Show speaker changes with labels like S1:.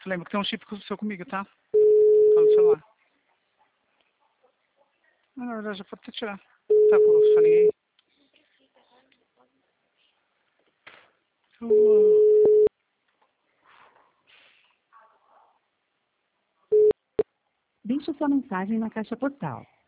S1: Lembra que tem um chip seu comigo, tá? Tá no celular. Não, na verdade, já pode até tirar. Tá com o fone aí?
S2: Deixe sua mensagem na caixa postal.